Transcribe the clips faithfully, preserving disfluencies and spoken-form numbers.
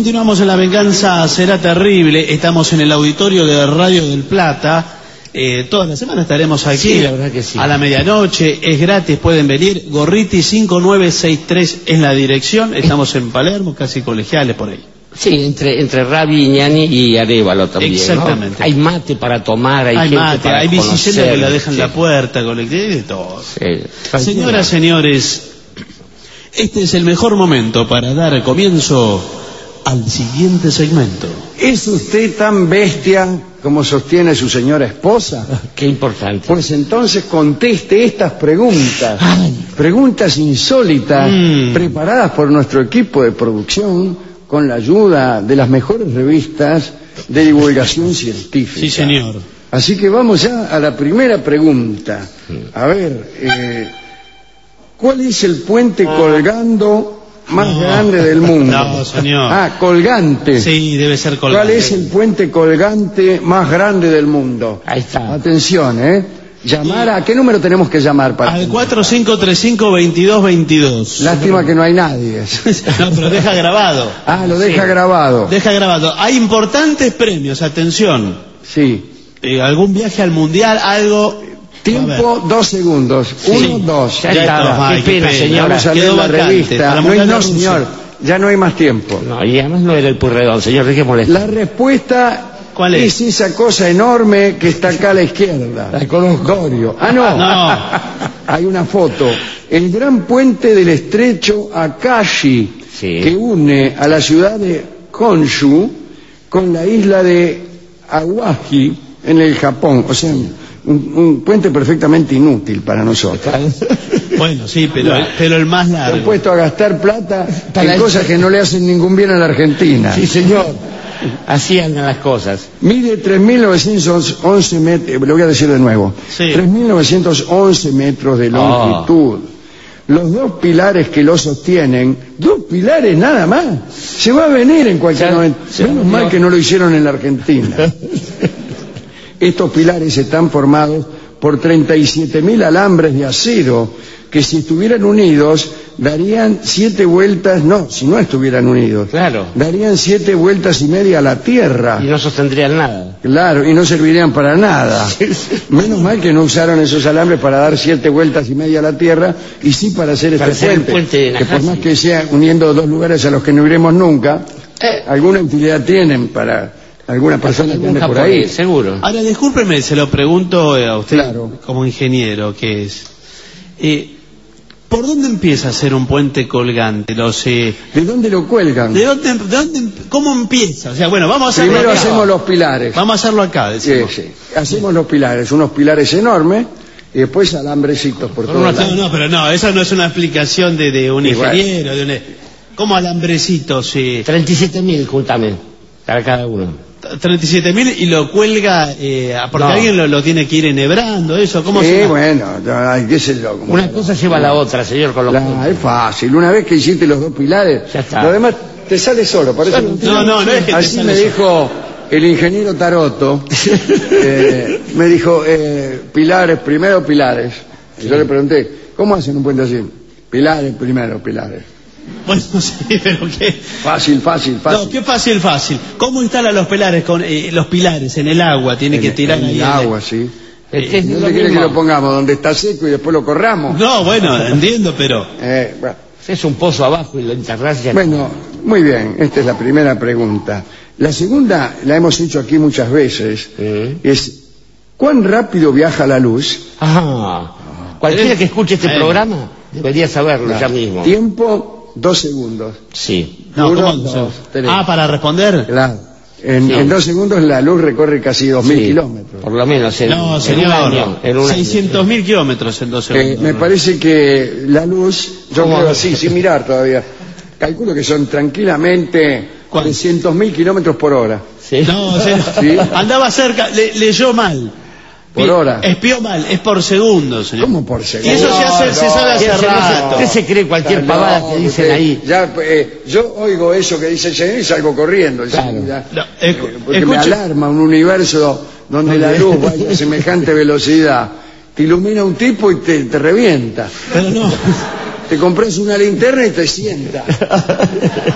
Continuamos en La Venganza Será Terrible. Estamos en el auditorio de Radio del Plata. Eh, toda la semana estaremos aquí. Sí, la verdad que sí. A la medianoche. Es gratis, pueden venir. Gorriti cinco nueve seis tres es la dirección. Estamos en Palermo, casi colegiales por ahí. Sí, entre, entre Rabi, Ñani y Arévalo también. Exactamente. ¿No? Hay mate para tomar, hay, hay gente mate, para hay bicicletas que la dejan en sí. la puerta, colectividad y de todo. Sí. Señoras, señores, este es el mejor momento para dar comienzo al siguiente segmento. ¿Es usted tan bestia como sostiene su señora esposa? Qué importante. Pues entonces conteste estas preguntas. Ay. Preguntas insólitas, Mm. preparadas por nuestro equipo de producción con la ayuda de las mejores revistas de divulgación científica. Sí, señor. Así que vamos ya a la primera pregunta. A ver, eh, ¿cuál es el puente colgando más No. grande del mundo? No, señor. Ah, colgante. Sí, debe ser colgante. ¿Cuál es el puente colgante más grande del mundo? Ahí está. Atención, ¿eh? Llamar a... ¿Qué número tenemos que llamar para...? Al cuatro cinco tres cinco veintidós veintidós. Lástima que no hay nadie. No, pero deja grabado. Ah, lo deja Sí. grabado. Deja grabado. Hay importantes premios, atención. Sí. Eh, algún viaje al mundial, algo... Tiempo, dos segundos. Sí. Uno, dos. Ya Ya está. está. Ay, Qué pena, qué señora. Vamos a leer Quedó la vacante revista. para No, Mundial no, de Rusia. señor. Ya no hay más tiempo. No, y además no era el Purredón, señor, dejémosle. La respuesta... ¿Cuál es? Es esa cosa enorme que está acá a la izquierda. La conozco. Ah, no. No. Hay una foto. El gran puente del estrecho Akashi, Sí. que une a la ciudad de Honshu con la isla de Awaji en el Japón. O sea, un, un puente perfectamente inútil para nosotros. Bueno, sí, pero, pero el más Se han largo. puesto a gastar plata Para en el- cosas que no le hacen ningún bien a la Argentina. Sí, señor. Así andan las cosas. Mide tres mil novecientos once metros, lo voy a decir de nuevo, Sí. tres mil novecientos once metros de longitud. Los dos pilares que lo sostienen, dos pilares nada más, se va a venir en cualquier Ya- momento. ya- Menos mal que no lo hicieron en la Argentina. Estos pilares están formados por treinta y siete mil alambres de acero que si estuvieran unidos darían siete vueltas, no, si no estuvieran unidos, Claro. darían siete vueltas y media a la Tierra. Y no sostendrían nada. Claro, y no servirían para nada. Menos mal que no usaron esos alambres para dar siete vueltas y media a la Tierra, y sí para hacer Para este hacer el puente, puente de que por Najashi. más que sea uniendo dos lugares a los que no iremos nunca, alguna utilidad tienen para alguna persona que Algún ande por ahí. japonés, seguro. Ahora, discúlpeme, se lo pregunto a usted Claro. como ingeniero que es. Eh, ¿Por dónde empieza a ser un puente colgante? No sé. ¿De dónde lo cuelgan? ¿De dónde, de dónde, ¿Cómo empieza? O sea, bueno, vamos a hacerlo Primero acá. hacemos los pilares. Vamos a hacerlo acá, Sí, decimos. sí. Hacemos los pilares, unos pilares enormes, y después alambrecitos por Por todos una- lados. No, no, pero no, esa no es una explicación de, de un Igual. ingeniero, de un... ¿Cómo alambrecitos? Eh, treinta y siete mil, juntame, para cada uno. treinta y siete mil y lo cuelga, eh, porque No. alguien lo, lo tiene que ir enhebrando, eso, ¿cómo Sí, se llama? bueno, ay, qué sé yo. como- Una cosa lleva a la otra, señor, con los La- puntos. es fácil, una vez que hiciste los dos pilares, Ya está. lo demás te sale solo. Por eso No, no, no es que te así sale me solo. dijo el ingeniero Taroto, eh, me dijo, eh, pilares, primero pilares. Y yo le pregunté, ¿cómo hacen un puente así? Pilares, primero pilares. Bueno, sí, pero qué... Fácil, fácil, fácil. No, qué fácil, fácil. ¿Cómo instala los pilares con eh, los pilares en el agua? Tiene que En- tirar en ahí el en agua, sí. Este es lo ¿Dónde quiere que mismo. lo pongamos? ¿Donde está seco y después lo corramos? No, bueno, entiendo, pero... Eh, bueno. Es un pozo abajo y lo enterrás y ya. Bueno, muy bien, esta es la primera pregunta. La segunda la hemos hecho aquí muchas veces, Sí. es ¿cuán rápido viaja la luz? Ah, cualquiera que escuche este Eh. programa debería saberlo ya mismo. Tiempo, dos segundos. Sí. No, Uno, ¿cómo? dos, tres. Ah, para responder. Claro. En, Sí. en dos segundos la luz recorre casi dos mil Sí, kilómetros. Por lo menos en, No, en un señor, año. En un año. seiscientos mil kilómetros en dos Eh, segundos. me parece que la luz, yo ¿Cómo? creo así, sin mirar todavía, calculo que son tranquilamente ¿Cuánto? trescientos mil kilómetros por hora. Sí. No, o sea, Sí. andaba cerca, le- leyó mal. Por Pi- hora. Espió mal, es por segundo, señor. ¿Cómo por Y segundo? eso se, hace, se sabe hace Usted se- rato. Usted se cree cualquier No, pavada que dicen usted- ahí. Ya, eh, yo oigo eso que dice el señor y salgo corriendo. Claro. enseguida, No, eh, escu- porque escuche- me alarma un universo donde la luz vaya a semejante velocidad. Te ilumina un tipo y te, te revienta. Pero no. Te compras una linterna y te sienta.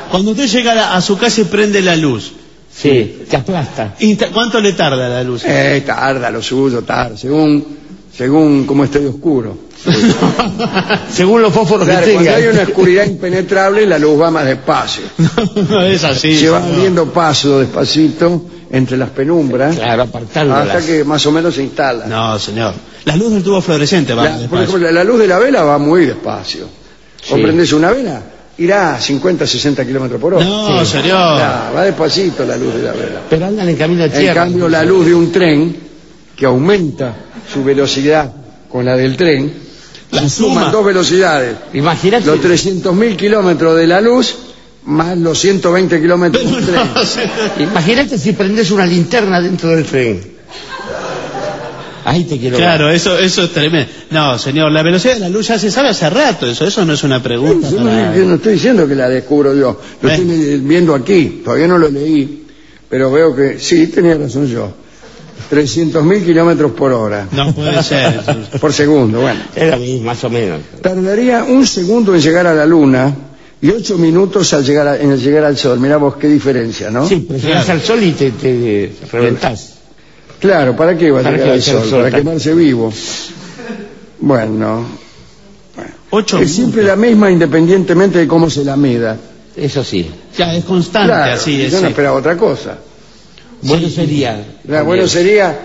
Cuando usted llega a, la- a su casa y prende la luz, Sí, te aplasta. insta- ¿cuánto le tarda la luz? Eh, tarda lo suyo, tarda, según, según cómo esté de oscuro. Según los fósforos Claro, que cuando tenga. hay una oscuridad impenetrable, la luz va más despacio. No es así. Se va señor. abriendo paso despacito entre las penumbras Claro, apartándolas. hasta que más o menos se instala. No, señor. La luz del tubo fluorescente va La- por despacio. ejemplo, la luz de la vela va muy despacio. Sí. O prendés una vela, irá a cincuenta, sesenta kilómetros por hora. No, Sí. señor. Claro, va despacito la luz de la vela. Pero andan en camino de En tierra. cambio, la luz de un tren, que aumenta su velocidad con la del tren, La se suman suma. dos velocidades. Imagínate. Los trescientos mil kilómetros de la luz más los ciento veinte kilómetros del tren. No, señor. Imagínate si prendes una linterna dentro del tren. Ahí te quiero Claro, eso, eso es tremendo. No, señor, la velocidad de la luz ya se sabe hace rato eso. Eso no es una pregunta. Yo no, para- yo no estoy diciendo que la descubro yo, lo Eh. estoy viendo aquí, todavía no lo leí, pero veo que sí, tenía razón yo. trescientos mil kilómetros por hora, No puede ser. por segundo, bueno. Era mismo, más o menos. Tardaría un segundo en llegar a la luna y ocho minutos al llegar a- en el llegar al sol. Mirá vos qué diferencia, ¿no? Sí, pero llegas Claro. al sol y te, te reventás. Claro, ¿para qué va a ¿Para llegar qué va al a llegar sol? al sol? Para quemarse vivo. Bueno, Ocho es siempre minutos. la misma independientemente de cómo se la mida. Eso sí. Ya, es constante, Claro, así yo es. no sí. esperaba otra cosa. Bueno sería. La- bueno sería...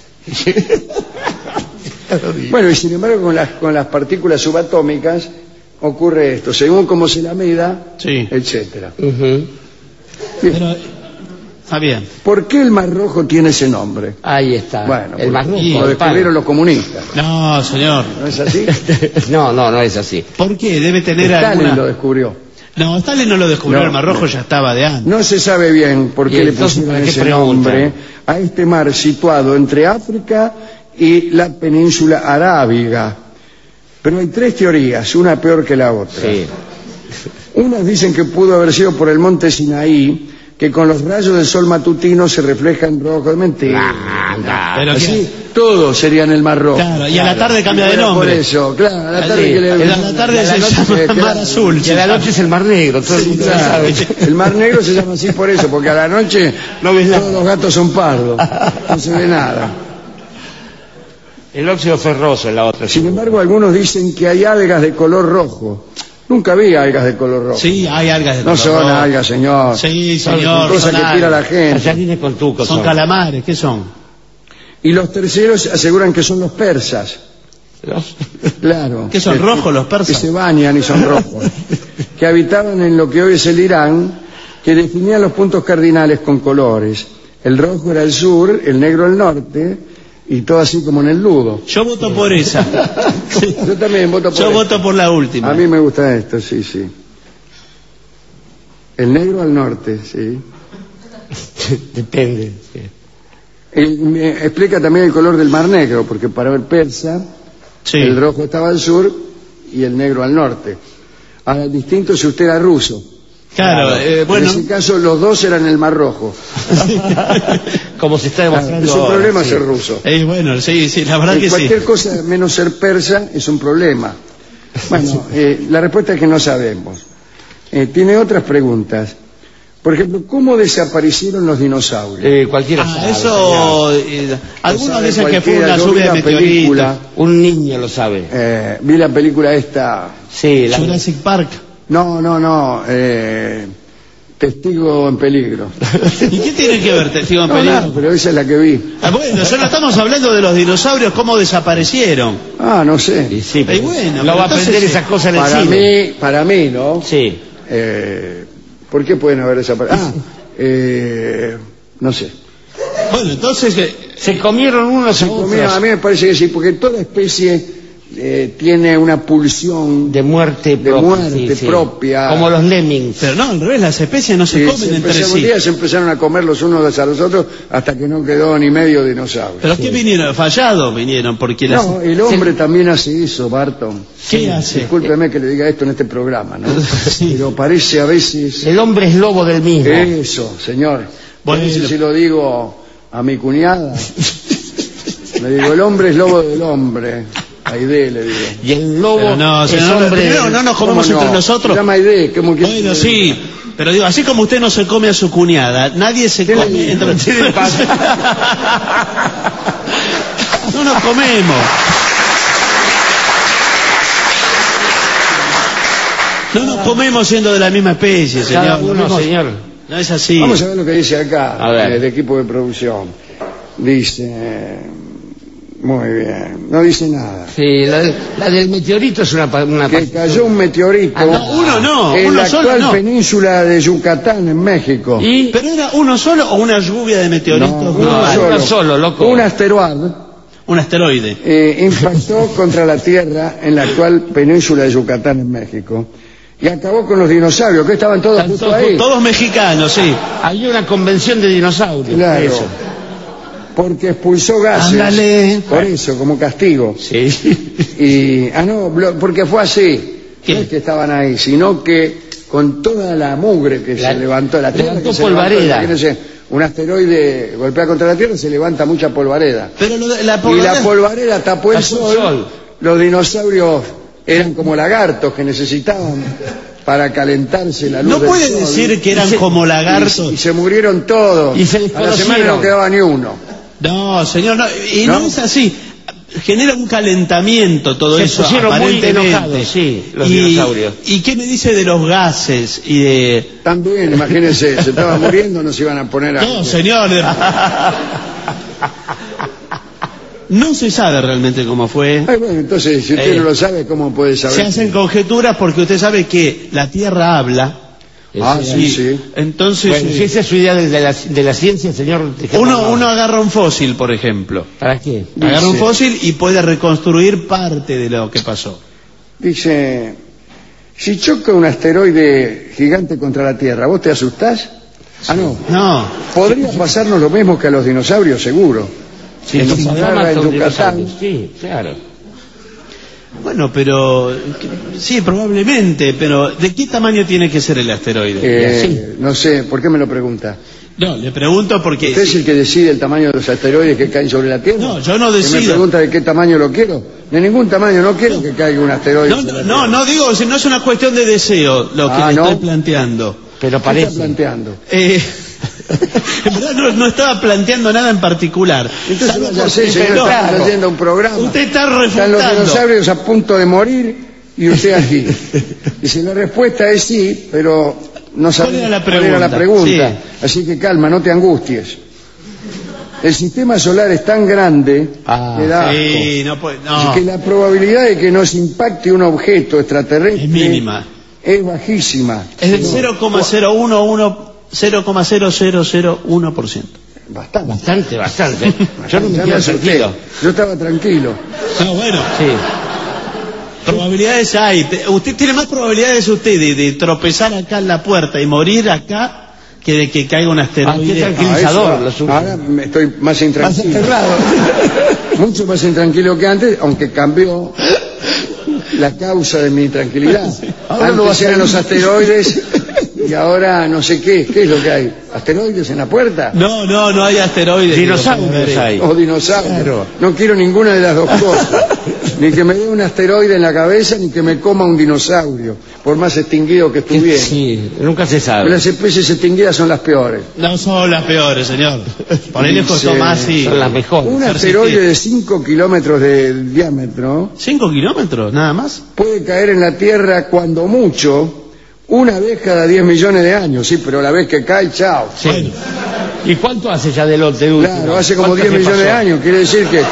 Bueno, y sin embargo con las, con las partículas subatómicas ocurre esto, según cómo se la mida, Sí. etcétera. Ujú. Bien. Pero, está bien. ¿Por qué el Mar Rojo tiene ese nombre? Ahí está. Bueno, el más porque rojo. lo el palo. descubrieron los comunistas, No, señor. ¿no es así? No, no, no es así. ¿Por qué? Debe tener Stalin alguna... lo descubrió. No, Stalin no lo descubrió, No, el Mar Rojo ya estaba de antes. No se sabe bien por ¿Y qué le entonces pusieron para qué ese preguntan? nombre a este mar situado entre África y la península arábiga. Pero hay tres teorías, una peor que la otra. Sí. Unas dicen que pudo haber sido por el monte Sinaí, que con los rayos del sol matutino se refleja en rojo. De mentira. Anda. Pero Así ¿qué? todos serían el Mar Rojo. Claro, y a la tarde cambia de Era nombre. Por eso, claro, a la tarde Así, que le... en la tarde a la se noche- llama eh, Mar claro. Azul. Y a la noche es el mar negro, todo el Sí, mundo lo claro. sabe. El Mar Negro se llama así por eso, porque a la noche No ves todos nada. los gatos son pardos, no se ve nada. El óxido ferroso es la otra. Sin embargo, algunos dicen que hay algas de color rojo. Nunca vi algas de color rojo. Sí, hay algas de No color son rojo. algas, señor. Sí, Son señor. cosas son que tira la algas. gente. Tallarines con tuco Son son. calamares, ¿qué son? Y los terceros aseguran que son los persas. Los- Claro. ¿Qué son, Que- rojos los persas? Que se bañan y son rojos. Que habitaban en lo que hoy es el Irán, que definían los puntos cardinales con colores. El rojo era el sur, el negro el norte, y todo así como en el ludo. Yo voto por esa. Yo también voto por Yo esto. voto por la última. A mí me gusta esto, sí, sí. El negro al norte, sí. Depende. sí. El- me explica también el color del Mar Negro, porque para el persa, Sí. el rojo estaba al sur y el negro al norte. Ahora, distinto si usted era ruso. Claro, Claro. eh, bueno. En ese caso, los dos eran el Mar Rojo. Como se está Claro, demostrando. es un ahora, problema sí. ser ruso. Eh, bueno, sí, sí, la verdad Eh, que sí. cualquier cosa menos ser persa es un problema. Bueno, eh, la respuesta es que no sabemos. Eh, tiene otras preguntas. Por ejemplo, ¿cómo desaparecieron los dinosaurios? Eh, cualquiera Ah, sabe, eso. eh, algunos sabe dicen que fue cualquiera. una Yo vi lluvia de la meteoritos. película. señor. Un niño lo sabe. Eh, vi la película esta. Sí, la... Jurassic Park. No, no, no. eh, Testigo en peligro. ¿Y qué tiene que ver, testigo en No, peligro? no, pero esa es la que vi. Ah, bueno, solo estamos hablando de los dinosaurios, cómo desaparecieron. Ah, no sé. Y sí, Eh, pero bueno, no pero va a entonces aprender sí. esas cosas en el Para cine. mí, para mí, ¿no? Sí. Eh, ¿Por qué pueden haber desaparecido? Ah, eh, no sé. Bueno, entonces, eh, Se comieron unos a A mí, otros. a mí me parece que sí, porque toda especie eh, tiene una pulsión De muerte de propia. muerte sí, sí. propia. Como los lemmings. pero no, al revés, las especies no se que comen se entre empezaron, sí. un día se empezaron a comer los unos a los otros hasta que no quedó ni medio dinosaurio. ¿Pero qué vinieron? ¿Fallados vinieron? Porque las... No, el hombre también hace eso, Barton. ¿Qué hace? Discúlpeme que le diga esto en este programa, ¿no? Sí. Pero parece a veces... El hombre es lobo del mismo. Eso, señor. Bueno. A veces se lo digo a mi cuñada. Le digo, el hombre es lobo del hombre. Aide, le digo. Y el lobo Pero no, es señor, hombre... primero no nos comemos ¿Cómo entre no? nosotros. Se llama Aide, ¿cómo que- Bueno, sí, pero digo, así como usted no se come a su cuñada, nadie se ¿Qué le come digo? entre ¿Qué le pasa? No nos comemos. No nos comemos siendo de la misma especie, señor. Cada uno, No, señor. no es así. Vamos a ver lo que dice acá, A ver. eh, de equipo de producción. Dice... Muy bien, no dice nada. Sí, la, de- la del meteorito es una... pa- una Que pa- cayó un meteorito Ah, no, uno no, en uno la solo actual no. península de Yucatán, en México. Y... ¿Pero era uno solo o una lluvia de meteoritos? No, global? uno no, solo. uno solo, loco. Un asteroide Un asteroide. eh, impactó contra la Tierra en la actual península de Yucatán, en México, y acabó con los dinosaurios, que estaban todos Están justo todos- ahí. Todos mexicanos, sí. Hay una convención de dinosaurios. Claro, Eso. porque expulsó gases. Ándale. Por eso, como castigo. Sí. Y, ah, no, blo- porque fue así. ¿Qué? No es que estaban ahí, sino que con toda la mugre que La- se levantó, la Tierra levantó que se polvareda. levantó, imagínense, un asteroide golpea contra la Tierra, se levanta mucha polvareda. Pero lo de- la Y polvareda- la polvareda tapó el Tapó el sol. sol. Los dinosaurios eran como lagartos que necesitaban para calentarse la luz No del puede sol. decir que eran Y se- como Y, lagartos. y se murieron todos. Y se A la semana desconocieron. no quedaba ni uno. No, señor, no, y no, ¿No? es así. Genera un calentamiento todo Se eso. pusieron muy aparentemente. enojados, sí, los y, dinosaurios. ¿Y qué me dice de los gases y de...? También, imagínense, se estaban muriendo, no se iban a poner a... No, señor. de- No se sabe realmente cómo fue. Ay, bueno, entonces, si usted Eh, no lo sabe, ¿cómo puede saber? Se hacen conjeturas porque usted sabe que la Tierra habla. Ah, Ese- sí, sí. Entonces, Bueno, si eh, esa es su idea de, de la, de la ciencia, señor... dejémoslo. uno, uno agarra un fósil, por ejemplo. ¿Para qué? Agarra un Dice- fósil y puede reconstruir parte de lo que pasó. Dice, si choca un asteroide gigante contra la Tierra, ¿vos te asustás? Ah, no. No. Podría pasarnos lo mismo que a los dinosaurios, seguro. Si en nos Inglaterra, agarra en con Yucatán. dinosaurios. Sí, claro. Bueno, pero sí, probablemente, pero ¿de qué tamaño tiene que ser el asteroide? Eh, no sé, ¿por qué me lo pregunta? No, le pregunto porque... ¿Usted es el que decide el tamaño de los asteroides que caen sobre la Tierra? No, yo no ¿Que me decido. pregunta de qué tamaño lo quiero? De ningún tamaño, no quiero que caiga un asteroide No, sobre no, la no, Tierra. no digo, si no es una cuestión de deseo lo que Ah, le ¿no? estoy planteando. Pero ¿Qué parece... está planteando? Eh, en verdad no, no estaba planteando nada en particular. Entonces, Salvo ya por- sé, señor, pero- estamos haciendo un programa. Usted está Están los refutando. dinosaurios a punto de morir y usted aquí. Dice, la respuesta es sí, pero no sabemos era la cuál era la pregunta? pregunta. Sí. Así que calma, no te angusties. El sistema solar es tan grande Ah, que da asco. Sí, no puede, no. que la probabilidad de que nos impacte un objeto extraterrestre Es mínima. es bajísima. Es del cero coma cero uno uno cero coma cero cero cero uno por ciento. Bastante. Bastante, bastante. Yo no me Ya quedo asusté. tranquilo. Yo estaba tranquilo. No, bueno, Sí. probabilidades hay. Te- Usted tiene más probabilidades usted de, de tropezar acá en la puerta y morir acá que de que caiga un Ah, qué asteroide. tranquilo. Ah, eso, Tranquilizador, lo suyo. ahora me estoy más Más intranquilo. aterrado. Mucho más intranquilo que antes, aunque cambió la causa de mi tranquilidad. Ahora Antes lo va a eran hacer. los asteroides y ahora no sé qué. ¿Qué es lo que hay? ¿Asteroides en la puerta? No, no, no hay asteroides. Dinosaurios hay. ¿O dinosaurios? Claro. No quiero ninguna de las dos cosas. Ni que me dé un asteroide en la cabeza, ni que me coma un dinosaurio, por más extinguido que estuviera. Sí, nunca se sabe. Las especies extinguidas son las peores. No son las peores, señor. Por ahí les costó Dice- más, sí. Son las mejores. Un Persistir. asteroide de cinco kilómetros de diámetro ¿Cinco kilómetros? ¿Nada más? puede caer en la Tierra cuando mucho una vez cada diez millones de años, sí, pero la vez que cae, chao. Sí. Bueno. ¿Y cuánto hace ya del del último? Claro, hace como ¿Cuánto diez que millones de pasó? años, quiere decir que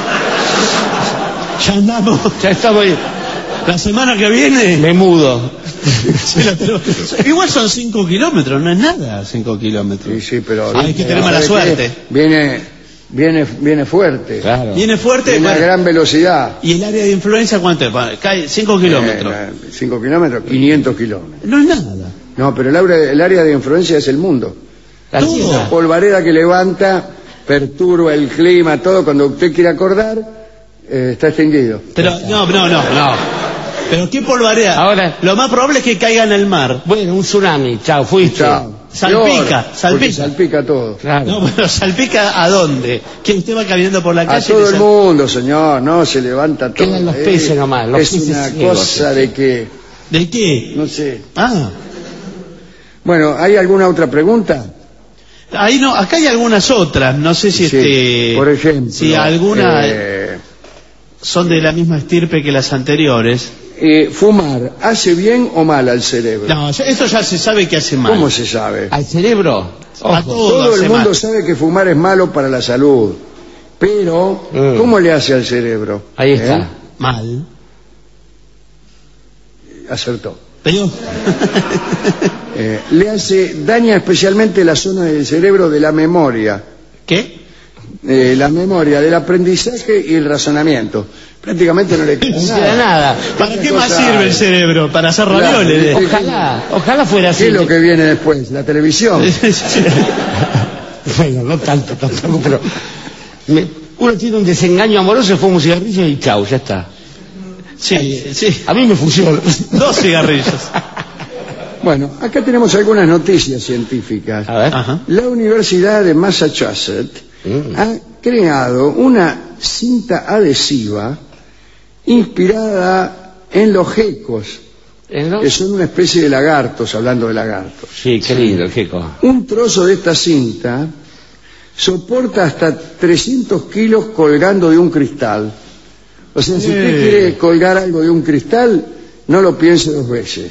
Ya andamos. Ya estamos ahí. La semana que viene. Me mudo. Sí, la tenemos. Igual son cinco kilómetros, no es nada cinco kilómetros. sí, sí, pero Hay que tener mala ¿sabe suerte. qué? Viene, viene, viene fuerte, Claro. Viene fuerte. viene a bueno, gran velocidad. ¿Y el área de influencia cuánto es? Va, cae cinco kilómetros. Eh, cinco kilómetros, quinientos kilómetros. No es nada. No, pero el área, el área de influencia es el mundo. La Todo. Tierra. La polvareda que levanta, perturba el clima, todo. Cuando usted quiere acordar, eh, está extinguido. Pero, no, no, no, no. Pero qué polvarea. Ahora- Lo más probable es que caiga en el mar. Bueno, un tsunami. Chao, fuiste. Chao. Salpica, Peor, salpica. porque salpica todo. Claro. No, pero salpica ¿a dónde? Que usted va caminando por la A calle. todo y el sal- mundo, señor, no, se levanta todo. Quedan los eh. peces nomás, los es peces una ciegos, cosa sí. de que, ¿De qué? no sé. Ah, Bueno, ¿hay alguna otra pregunta? ahí no, acá hay algunas otras, no sé si Sí, este... por ejemplo. Si alguna eh, son de la misma estirpe que las anteriores. eh, ¿Fumar hace bien o mal al cerebro? No, ya- esto ya se sabe que hace mal. ¿Cómo se sabe? Al cerebro. A Ojo. todo Todo hace el mundo mal. sabe que fumar es malo para la salud, pero Mm. ¿cómo le hace al cerebro? Ahí ¿Eh? está. Mal. Acertó. Pero... Eh, le hace, daña especialmente la zona del cerebro de la memoria, ¿Qué? eh, la memoria del aprendizaje y el razonamiento. Prácticamente no le queda No queda nada. nada. ¿Para qué cosa más sirve hay? el cerebro? Para hacer Claro. ravioles. Ojalá, ojalá fuera así. ¿Qué es lo que viene después? ¿La televisión? Bueno, no tanto tampoco, pero me- uno tiene un desengaño amoroso, fuma un cigarrillo y chau, ya está. Sí, sí. A mí me funciona. Dos cigarrillos. Bueno, acá tenemos algunas noticias científicas. A ver. Ajá. La Universidad de Massachusetts Mm. ha creado una cinta adhesiva inspirada en los gecos, ¿Eh, no? que son una especie de lagartos, hablando de lagartos. Sí, qué lindo, Jeco. Un trozo de esta cinta soporta hasta trescientos kilos colgando de un cristal. O sea, si usted Eh. quiere colgar algo de un cristal, no lo piense dos veces.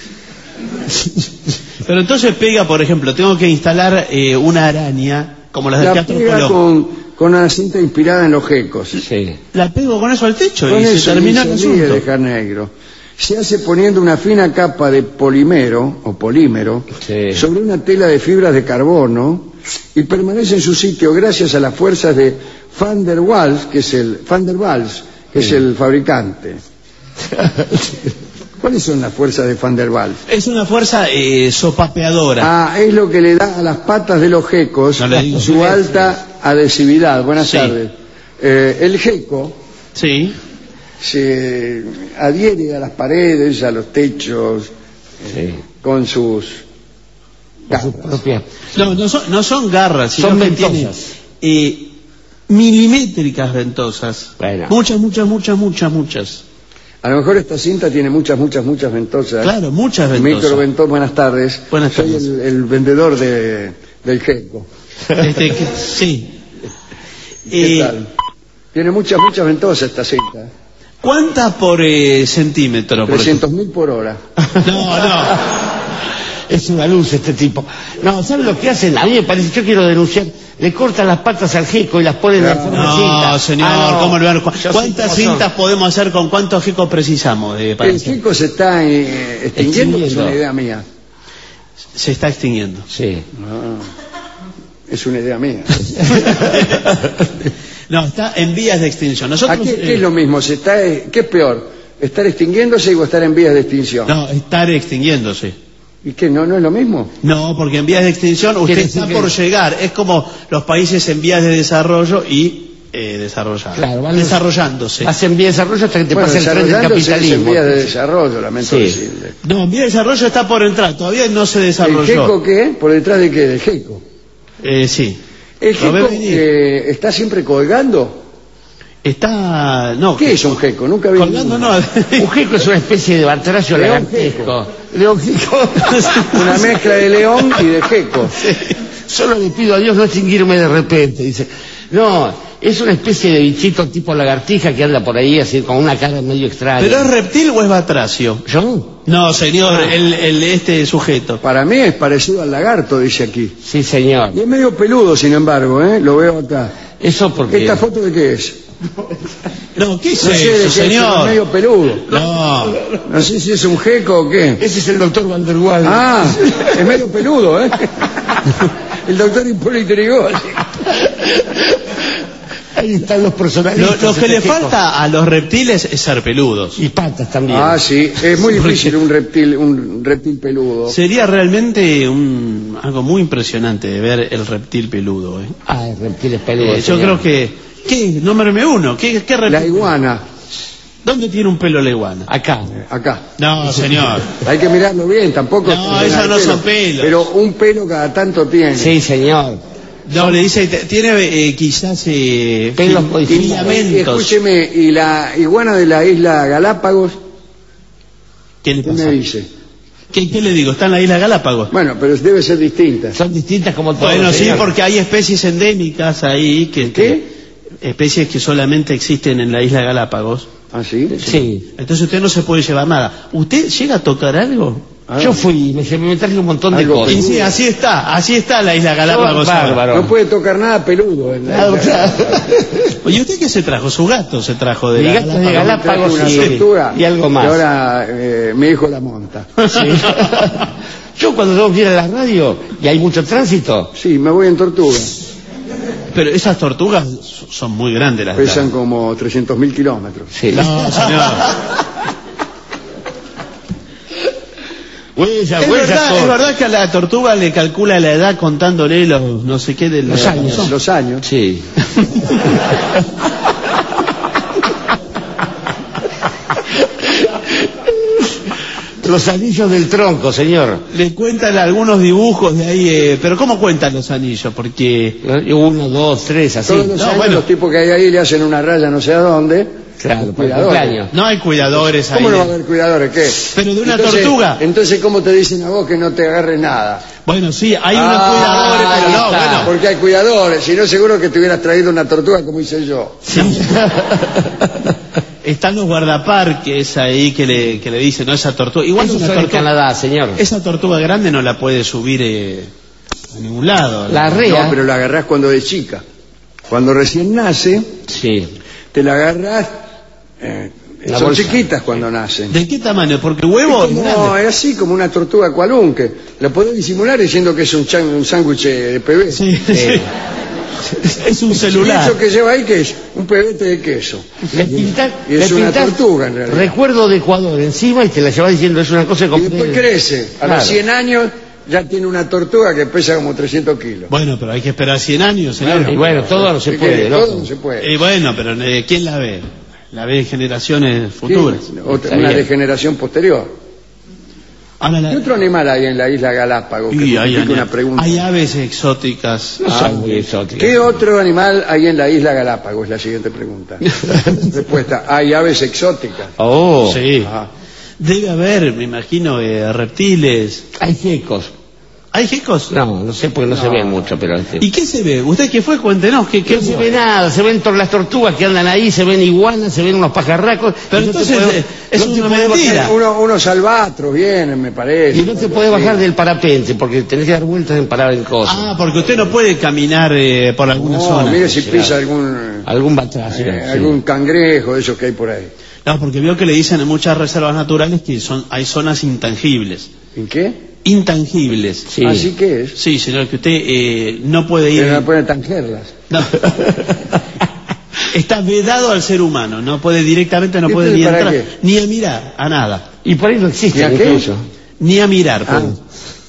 Pero entonces pega, por ejemplo, tengo que instalar eh, una araña, como las del La Teatro pega Colón. con, con una cinta inspirada en los gecos. Sí. La pego con eso al techo Con y se eso termina y el se olvide asunto. de dejar negro. Se hace poniendo una fina capa de polimero o polímero Sí. sobre una tela de fibras de carbono y permanece en su sitio gracias a las fuerzas de Van der Waals, que es el Van der Waals, que es el fabricante. ¿Cuáles son las fuerzas de Van der Waals? Es una fuerza eh, sopapeadora. Ah, es lo que le da a las patas de los gecos No le digo. su alta adhesividad. Buenas Sí. tardes. Eh, el geco Sí. se adhiere a las paredes, a los techos, Sí. con sus Por su garras. propia. No, no son, no son garras, sino Son que ventosas. tienen, eh, milimétricas ventosas. Bueno. Muchas, muchas, muchas, muchas, muchas. A lo mejor esta cinta tiene muchas, muchas, muchas ventosas. Claro, muchas ventosas. Microventós, buenas tardes. Buenas Soy tardes. el, el vendedor de, del geco. Este, que- sí. ¿Qué Eh, tal? Tiene muchas, muchas ventosas esta cinta. ¿Cuántas por eh, centímetro? por trescientos mil por hora. ejemplo? No, no. Es una luz este tipo. No, ¿sabe lo que hacen? A mí me parece, yo quiero denunciar, le cortan las patas al geco y las ponen en No, forma de cinta. No, señor, Ah, no. ¿cómo le van a- Yo sé ¿Cuántas cómo son. cintas podemos hacer con cuántos gecos precisamos? eh, para El hacer? geco se está eh, extinguiendo, es Extinguiendo. una idea mía. Se está extinguiendo. Sí. Ah, es una idea mía. No, está en vías de extinción. ¿A Nosotros, qué, qué eh, es lo mismo? ¿Se está, eh, ¿Qué es peor? ¿Estar extinguiéndose o estar en vías de extinción? No, estar extinguiéndose. ¿Y qué? ¿No, no es lo mismo? No, porque en vías de extinción usted Quiere está decir que- por llegar. Es como los países en vías de desarrollo y eh, desarrollados. Claro, van- desarrollándose. Hacen bien desarrollo hasta que te Bueno, pasa el tren del desarrollándose es en capitalismo. vías de desarrollo, lamento Sí. decirle. No, en vías de desarrollo está por entrar. Todavía no se ¿El desarrolló. geco qué? ¿Por detrás de qué? ¿Del geco? Eh, sí. ¿El Lo ve geco venir. eh, está siempre colgando? Está... No, ¿Qué es un geco? Nunca vi colgando ninguno. no. Un geco es una especie de batracio León lagartesco. León geco. Una mezcla de león y de geco. Solo le pido a Dios no extinguirme de repente, dice. No, es una especie de bichito tipo lagartija que anda por ahí así con una cara medio extraña. ¿Pero es reptil o es batracio? ¿Yo? No, señor, Ah. el, el- este sujeto. Para mí es parecido al lagarto, dice aquí. Sí, señor. Y es medio peludo, sin embargo, ¿eh? Lo veo acá. Eso porque... ¿Esta foto de qué es? No, ¿qué es No sé de qué eso, es, pero es señor? medio peludo. No. No sé si es un geco o qué. Ese es el doctor Van der Waals. Ah, es medio peludo, ¿eh? El doctor Hipólito Yrigoyen. Ahí están los personajes. Lo, lo que le falta a los reptiles es ser peludos. Y patas también. Ah, sí, es muy Porque- difícil un reptil, un reptil peludo. Sería realmente un, algo muy impresionante de ver el reptil peludo. ¿eh? Ah, reptiles peludos. Eh, yo señor. creo que... ¿Qué? Nómbreme uno. ¿Qué, qué reptil? La iguana. ¿Dónde tiene un pelo la iguana? Acá. Acá. No, señor. Hay que mirarlo bien, tampoco... No, es esos no pelo, son pelos. Pero un pelo cada tanto tiene. Sí, señor. No, le dice, tiene eh, quizás eh, Pelos fil- codificados. Y filamentos. escúcheme, ¿y la iguana de la isla Galápagos? ¿Qué le ¿Qué pasa? me dice? ¿Qué, qué le digo? Está en la isla Galápagos. Bueno, pero debe ser distinta. Son distintas como todos. Bueno, sí, señor. porque hay especies endémicas ahí que... ¿Qué? Especies que solamente existen en la isla Galápagos. ¿Ah, sí? Sí. Entonces usted no se puede llevar nada. ¿Usted llega a tocar algo? Ah, Yo fui, me, me traje un montón de Algo cosas. Y sí, así está, así está la isla Galápagos. ahora. Bárbaro. no puede tocar nada peludo en la Claro, isla. claro. Oye, ¿usted qué se trajo? Su gato se trajo de Mi la gato de Galápagos. Galápagos. Traje una sí, tortuga y algo más. que ahora eh, mi hijo la monta. Sí. Yo cuando tengo que ir a la radio y hay mucho tránsito, Sí, me voy en tortuga. Pero esas tortugas son muy grandes las Pesan de como trescientos mil kilómetros. sí. la... No, señor. Huella, Es huella, verdad, todo. es verdad que a la tortuga le calcula la edad contándole los no sé qué de Los la- años. Los años. Sí. Los anillos del tronco, señor. Le cuentan algunos dibujos de ahí, eh, pero ¿cómo cuentan los anillos? Porque... Uno, dos, tres, así. Todos los No, años bueno. los tipos que hay ahí le hacen una raya no sé a dónde. Claro, Los por el cuidadores. cumpleaños. No hay cuidadores ahí. ¿Cómo no va a de- haber cuidadores? ¿Qué? Pero de una entonces, tortuga. Entonces, ¿cómo te dicen a vos que no te agarre nada? Bueno, sí, hay unos Ah, cuidadores, pero ahí no, está. bueno. Porque hay cuidadores, si no seguro que te hubieras traído una tortuga como hice yo. Están los guardaparques ahí que le, que le dicen, no, esa tortuga. Igual Eso una son en tortuga, Canadá, señor. esa tortuga grande no la puede subir eh, a ningún lado. La rea. No, pero la agarrás cuando es chica. Cuando recién nace, Sí. te la agarrás. eh, La son bolsa. chiquitas cuando nacen. ¿De qué tamaño? Porque huevo es No, grande. es así como una tortuga cualunque. La podés disimular diciendo que es un, chan- un sándwich de P V. Sí, sí. Es un ¿Y celular. eso que lleva ahí qué es? Un pebete de queso. Le pintas, Y es le una pintas tortuga, en realidad. recuerdo de Ecuador encima y te la llevas diciendo es una cosa Y completa. después crece. A Claro. los cien años ya tiene una tortuga que pesa como trescientos kilos. Bueno, pero hay que esperar cien años, señor. Y bueno, todo no se ¿Qué puede, querés? loco. Todo no se puede. Y bueno, pero eh, ¿quién la ve? La ve generaciones futuras. Sí, otra- Está una bien. degeneración posterior. Ahora la- ¿Qué otro animal hay en la isla Galápagos? Que Y hay, justifique hay- una pregunta. hay aves exóticas. No son muy exóticas. ¿Qué otro animal hay en la isla Galápagos? Es la siguiente pregunta. Respuesta, hay aves exóticas. Oh, Sí. Ajá. Debe haber, me imagino, eh, reptiles. hay gecos. ¿Hay gecos? No, no sé porque no, se ven mucho, pero... este- ¿Y qué se ve? ¿Usted qué fue? Cuéntenos. ¿Qué, qué No se ve nada, se ven todas las tortugas que andan ahí, se ven iguanas, se ven unos pajarracos. Pero y no te entonces, podés- eh, es no te una podés mentira. bajar- Uno- unos albatros vienen, me parece. Y no te podés bajar del parapente porque tenés que dar vueltas en parar en cosas. Ah, porque usted no puede caminar eh, por alguna No, zona. mire si Claro. pisa algún, Algún batracio. eh, sí. algún cangrejo de esos que hay por ahí. No, porque veo que le dicen en muchas reservas naturales que son hay zonas intangibles. ¿En qué? Intangibles. Sí. Así que es. Sí, señor, que usted eh, no puede ir... Pero no pueden tangerlas. No. Está vedado al ser humano, no puede directamente, no ¿Y puede ni para entrar, qué? ni a mirar, a nada. Y por ahí no existe ¿Y a qué? incluso. Ni a mirar. Ah. puede.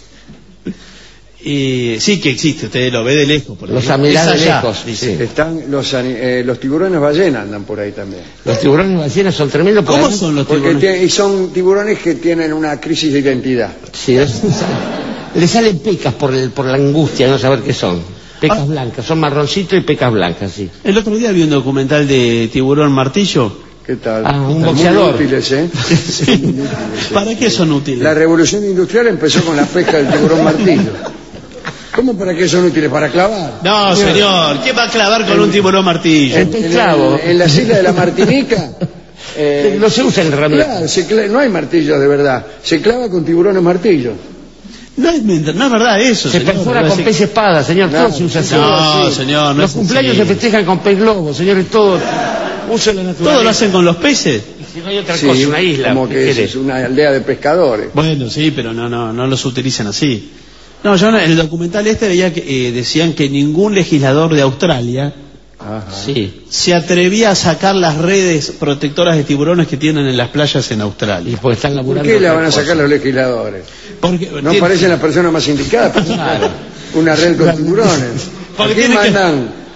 Eh, sí que existe, usted lo ve de lejos. por Los ejemplo. a mirar Es de allá, lejos, dice. sí. Están los, ani- eh, los tiburones ballena andan por ahí también. Los tiburones ballenas son tremendos. ¿Cómo porque- son los Porque tiburones? tie- y son tiburones que tienen una crisis de identidad. Sí, es- le salen pecas por, el, por la angustia de no saber qué son. Pecas Ah. blancas, son marroncitos y pecas blancas, sí. El otro día vi un documental de Tiburón Martillo. ¿Qué tal? Ah, un Están boxeador. Muy útiles, ¿eh? Sí. ¿Para qué son útiles? La revolución industrial empezó con la pesca del tiburón martillo. ¿Cómo para qué son útiles? Para clavar. No, señor, ¿qué va a clavar con un tiburón martillo? El En, clavo. en las islas de la Martinica. eh, No se usa el herramienta. claro, se cla- no hay martillos de verdad. Se clava con tiburones martillos. No es, ment- no es verdad eso, Se señor. perfora No con es- pez espada, señor. No, todo se usa así. No, sí. señor, no Los es cumpleaños así. se festejan con pez globo, señores. Todo. Usa la naturaleza. ¿Todo lo hacen con los peces? Si no hay otra Sí, cosa, una isla. como ¿qué que es, querés? es una aldea de pescadores. Bueno, sí, pero no, no, no los utilizan así. No, yo en el documental este veía que eh, decían que ningún legislador de Australia Ajá. Sí. se atrevía a sacar las redes protectoras de tiburones que tienen en las playas en Y Australia. porque están ¿Por laburando. qué la otra van a cosa. sacar los legisladores? Porque No tiene- parecen las personas más indicadas para Claro. una red con tiburones. Porque Aquí tiene que- mandan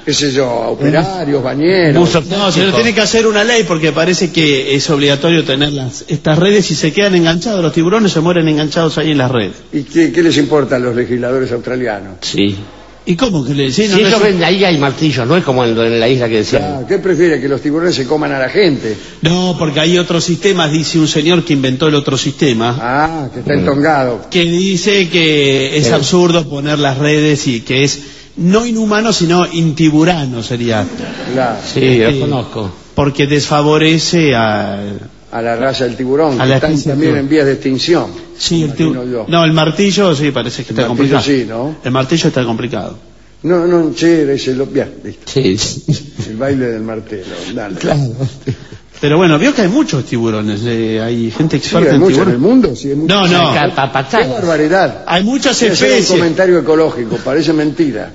qué sé yo, a operarios, bañeros. Buzo No, plástico. señor, tiene que hacer una ley porque parece que es obligatorio tener las, estas redes y se quedan enganchados. Los tiburones se mueren enganchados ahí en las redes. ¿Y qué, qué les importa a los legisladores australianos? Sí. ¿Y cómo que le sí, no, Si no ellos es- ven, ahí hay martillos, no es como en, en la isla que decían. Ah, ¿qué prefiere? ¿Que los tiburones se coman a la gente? No, porque hay otros sistemas, dice un señor que inventó el otro sistema, Ah, que está entongado. que dice que es Eh. absurdo poner las redes y que es no inhumano, sino intiburano sería. Claro, Sí, lo Sí. conozco. Porque desfavorece a... a la raza del tiburón, A que la están especie también tiburón. en vías de extinción. Sí, el imagino tibu- yo. No, el martillo sí parece que El está martillo complicado. sí, ¿no? El martillo está complicado. No, no, che, ese lo... Bien, listo. Sí, sí. El baile del martelo, dale. Claro. Pero bueno, vio que hay muchos tiburones, eh, hay gente Sí, experta hay en mucho en el tiburones. mundo, sí, hay mucho. No, no, Acá, pa- ¡Qué patadas. barbaridad! hay muchas Voy a hacer un especies. comentario ecológico, parece mentira.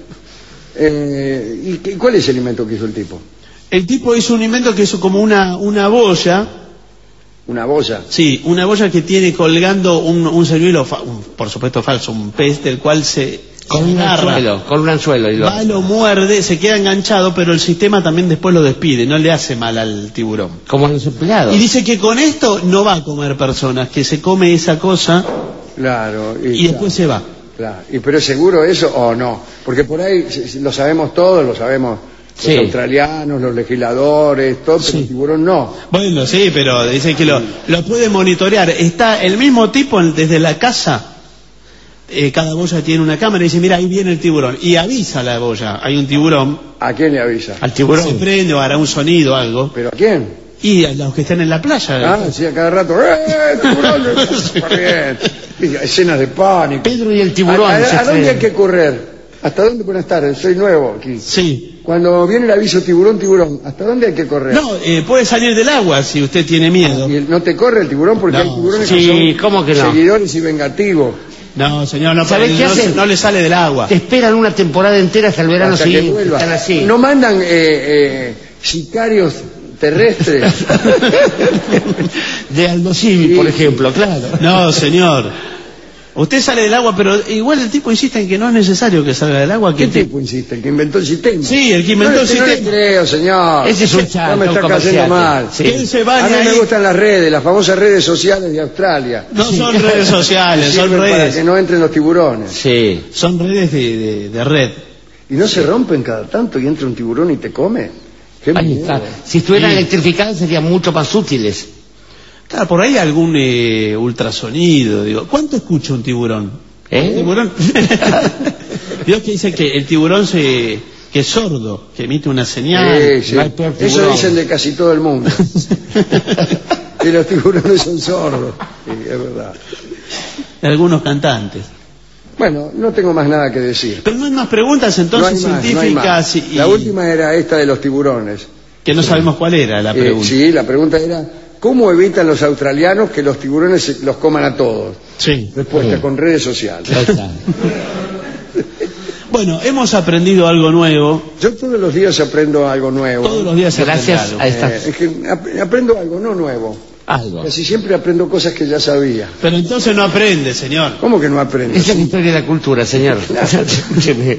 Eh, ¿Y qué- cuál es el invento que hizo el tipo? El tipo hizo un invento que es como una, una boya, ¿Una boya? sí, una boya que tiene colgando un, un señuelo, fa- un- por supuesto falso, un pez del cual se Con un agarra, anzuelo, con un anzuelo. Y lo... va, lo muerde, se queda enganchado, pero el sistema también después lo despide, no le hace mal al tiburón. Como a los empleados. Y dice que con esto no va a comer personas, que se come esa cosa Claro. y después se va. Claro. ¿Y pero es seguro eso o no? Porque por ahí si- si lo sabemos todos, lo sabemos los Sí. australianos, los legisladores, todo, pero Sí. el tiburón no. Bueno, sí, pero dice que lo, lo puede monitorear. Está el mismo tipo en- desde la casa, eh, cada boya tiene una cámara y dice, mira, ahí viene el tiburón. Y avisa a la boya, hay un tiburón, ¿A quién le avisa? Al tiburón. se prende o hará un sonido o algo. ¿Pero a quién? Y a los que están en la playa. Ah, sí, a cada rato, ¡eh, tiburón! Corriendo. Y escenas de pánico. Pedro y el tiburón. ¿A, a- se a dónde hay frenan. que correr? ¿Hasta dónde? Buenas tardes, soy nuevo aquí. Sí. Cuando viene el aviso tiburón, tiburón, ¿hasta dónde hay que correr? No, eh, puede salir del agua si usted tiene miedo. ¿Y el- no te corre el tiburón? Porque No. hay tiburones Sí, que son ¿cómo que no? seguidores y vengativos. No, señor, no, ¿Sabe no, qué no, hacen? no le sale del agua. Te esperan una temporada entera hasta el verano Hasta que siguiente. vuelva. Están así. No mandan eh, eh, sicarios terrestres. De Aldo Civi, Sí. por ejemplo, claro. No, señor. Usted sale del agua, pero igual el tipo insiste en que no es necesario que salga del agua. ¿Qué Que te- tipo insiste? ¿El que inventó el sistema? Sí, el que inventó no, el le- no sistema. le creo, señor. Ese es un No chanto, me está un cayendo comerciante. mal. Sí. Que él se A baña mí me ahí. gustan las redes, las famosas redes sociales de Australia. No son redes sociales, son Sirven para que redes. no entren los tiburones. Sí. Son redes de, de- de red. Y no se rompen cada tanto y entra un tiburón y te come. Qué Ahí miedo. está. Si estuvieran Sí. electrificados serían mucho más útiles. Claro, por ahí algún eh, ultrasonido, digo. ¿Cuánto escucha un tiburón? ¿Eh? ¿Un tiburón? Dios que dice que el tiburón se, que es sordo, que emite una señal. Sí, sí. no hay peor Eso tiburón. dicen de casi todo el mundo. Que los tiburones son sordos. Sí, es verdad. De algunos cantantes. Bueno, no tengo más nada que decir. Pero no hay más preguntas No entonces hay más, no hay científicas más. y, La última era esta de los tiburones. que no sabemos cuál era la Eh, pregunta. sí, la pregunta era, ¿cómo evitan los australianos que los tiburones se- los coman a todos? Sí. Respuesta, Mm. con redes sociales. Ahí está. Bueno, hemos aprendido algo nuevo. Yo todos los días aprendo algo nuevo. Todos los días se Gracias aprende a algo. esta... Eh, es que ap- aprendo algo, no nuevo. Algo. Casi siempre aprendo cosas que ya sabía. Pero entonces no aprende, señor. ¿Cómo que no aprendo? Esa es la historia de la cultura, señor. Escúcheme.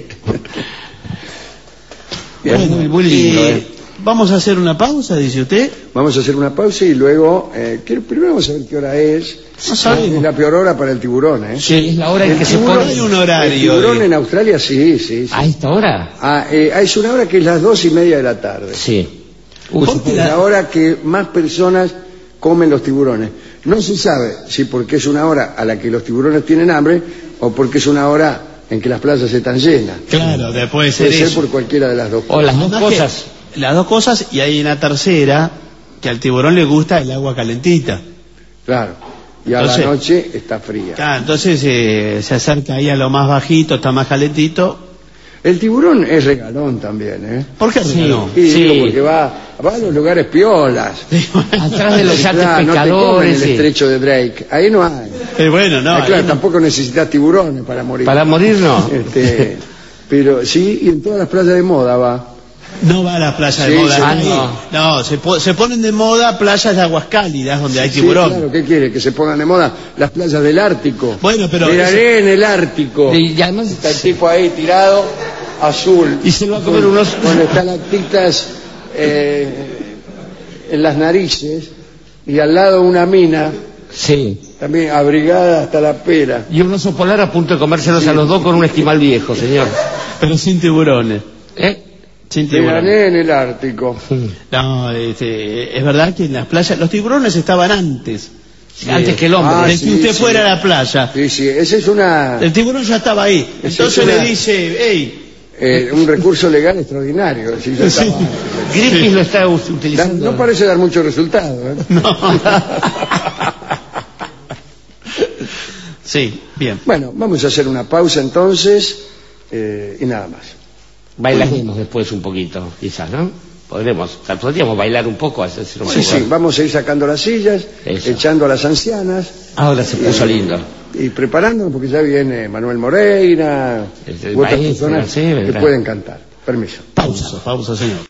Bien. Muy, muy lindo, Y ¿eh? vamos a hacer una pausa, dice usted. Vamos a hacer una pausa y luego, eh, quiero- primero vamos a ver qué hora es. No sabemos. Es la peor hora para el tiburón, ¿eh? Sí, es la hora en El que se tiburón- pone... hay un El horario. tiburón de- en Australia, sí, sí. sí. ¿A esta hora? Ah, eh, es una hora que es las dos y media de la tarde. Sí. Uy, ¿Por qué Es la- la hora que más personas comen los tiburones. No se sabe si porque es una hora a la que los tiburones tienen hambre o porque es una hora en que las playas están llenas. Claro, puede ser Puede ser eso. por cualquiera de las dos O cosas. las dos Además que- cosas. Las dos cosas, y hay una tercera, que al tiburón le gusta el agua calentita. Claro. Y a Entonces- la noche está fría. Claro, entonces eh, se acerca ahí a lo más bajito, está más calentito. El tiburón es regalón también, ¿eh? ¿Por qué Sí. no? Y Sí. digo, porque va, va a los lugares piolas. Atrás de los yates Claro, no te comen pescadores. el sí. estrecho de Drake. Ahí no hay. Eh, bueno, no. Ah, claro, ahí no. tampoco necesitas tiburones para morir. Para morir no. Este, pero sí, y en todas las playas de moda va. No va a la playa Sí, de moda. sí, ahí. no. No, se, po- se ponen de moda playas de aguas cálidas donde hay Sí, tiburón. claro, ¿qué quiere? Que se pongan de moda las playas del Ártico. Bueno, pero Miraré en el Ártico. Y además Está el tipo ahí tirado azul. Y se lo va a comer con, unos... con estalactitas eh, en las narices, y al lado una mina, Sí. también abrigada hasta la pera. Y un oso polar a punto de comérselos sí. a los dos con un esquimal viejo, señor. Pero sin tiburones. ¿Eh? Sin Me tiburones. gané en el Ártico. No, este, es verdad que en las playas, los tiburones estaban antes. Antes que el hombre. Ah, de sí, que usted sí. fuera a la playa. Sí, sí, esa es una... El tiburón ya estaba ahí. Esa Entonces es una- le dice, hey, Eh, un recurso legal extraordinario. Si yo estaba- Sí. Greenpeace Sí. lo está Da- utilizando. no parece dar mucho resultado, ¿eh? no. Sí, bien. Bueno, vamos a hacer una pausa entonces, eh, y nada más. Bailaremos después un poquito, quizás, ¿no? Podremos, o sea, podríamos bailar un poco, hacer un Sí, poco. sí, vamos a ir sacando las sillas, Eso. echando a las ancianas Ahora se puso lindo. y preparándonos porque ya viene Manuel Moreira El- el u otras maestro, personas sí, que vendrá. pueden cantar. Permiso. Pausa, pausa, señor.